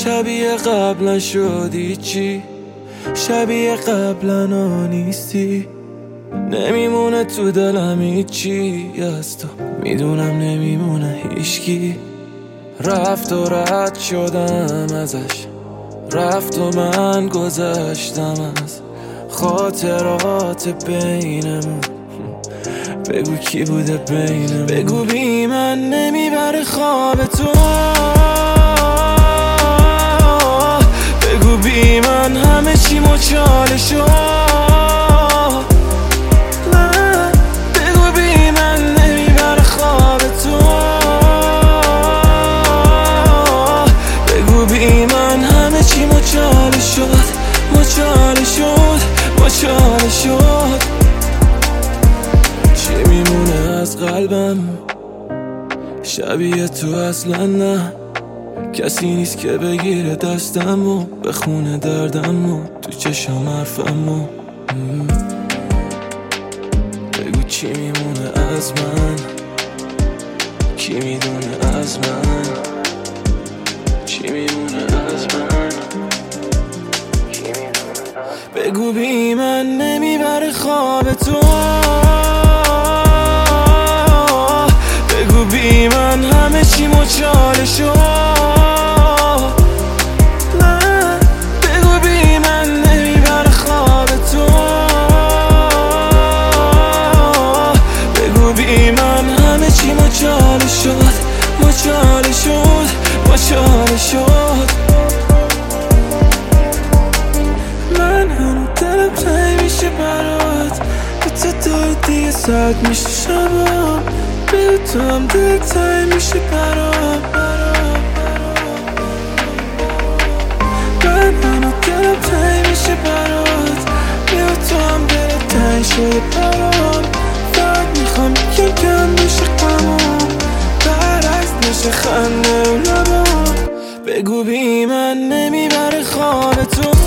شبیه قبلا شدی چی؟ شبیه قبلا نیستی. نمیمونه تو دلم هیچی از تو، میدونم نمیمونه هیچکی. رفت و رد شدم ازش، رفت و من گذشتم از خاطرات بینمون. بگو کی بوده بینمون؟ بگو بی من نمیبره خواب تو. بگو بی من همه چی مچاله شد. بگو بی من نمیبره خواب تو. بگو بی من همه چی مچاله شد، مچاله شد، مچاله شد. چی میمونه از قلبم شبیه تو؟ اصلا نه، کسی نیست که بگیره دستم و بخونه دردم و تو چشم حرفم و بگو چی میمونه از من؟ کی میدونه از من؟ چی میمونه از من؟ بگو بی من نمیبره خواب تو. بگو بی من همه چی مچاله شد. بگو بی من نمیبره خواب تو. بگو بی من همه چی مچاله شد، مچاله شد، مچاله شد. من هنو دلم تنگ میشه برات، به تو دور دیگه سرد میشه شبم. به تو هم دل تنگ میشه برام. من هنو دلم تنگ میشه برات، به تو هم دل تنگ شده برام. فقط میخوام کم کم بشه غمام، برعکس نشه خنده و لبام. بگو بی من نمیبره خواب تو.